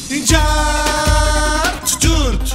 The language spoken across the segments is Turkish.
Cart curt,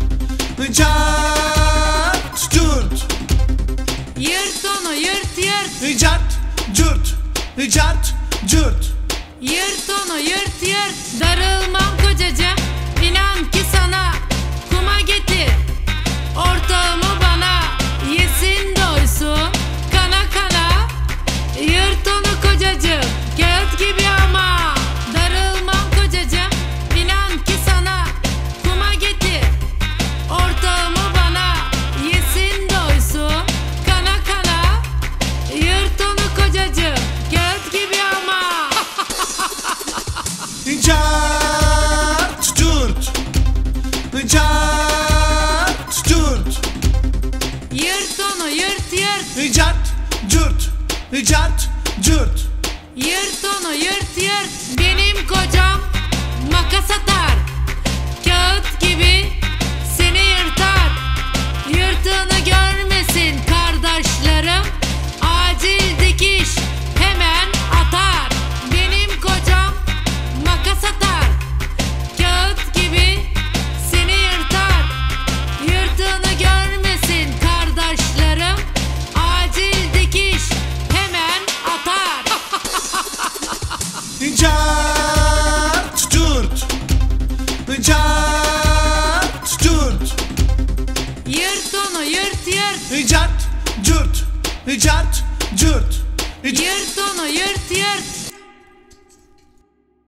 cart curt. Yırt onu yırt yırt. Cart curt, cart curt. Yırt onu yırt yırt. Darılmam kocacığım, inan ki sana. Kuma getir ortağımı bana. Yesin doysun kana kana. Yırt onu kocacığım, kağıt gibi ama. Darılmam kocacığım, inan ki sana. Kuma getir ortağımı bana. Yesin doysun kana kana. Yırt onu kocacığım, kağıt gibi ama. Cart curt, cart curt. Yırt onu yırt yırt. Cart curt, cart curt. Yırt onu yırt yırt. Benim kocam makas atar, kağıt gibi seni yırtar. Yırtığını görmesin kardeşlerim, acil dikiş hemen atar. Benim kocam makas atar, kağıt gibi seni yırtar. Yırtığını görmesin kardeşlerim, acil dikiş hemen atar. Cart curt, cart curt. Yırt onu yırt yırt. Cart curt, cart curt. Yırt onu yırt yırt.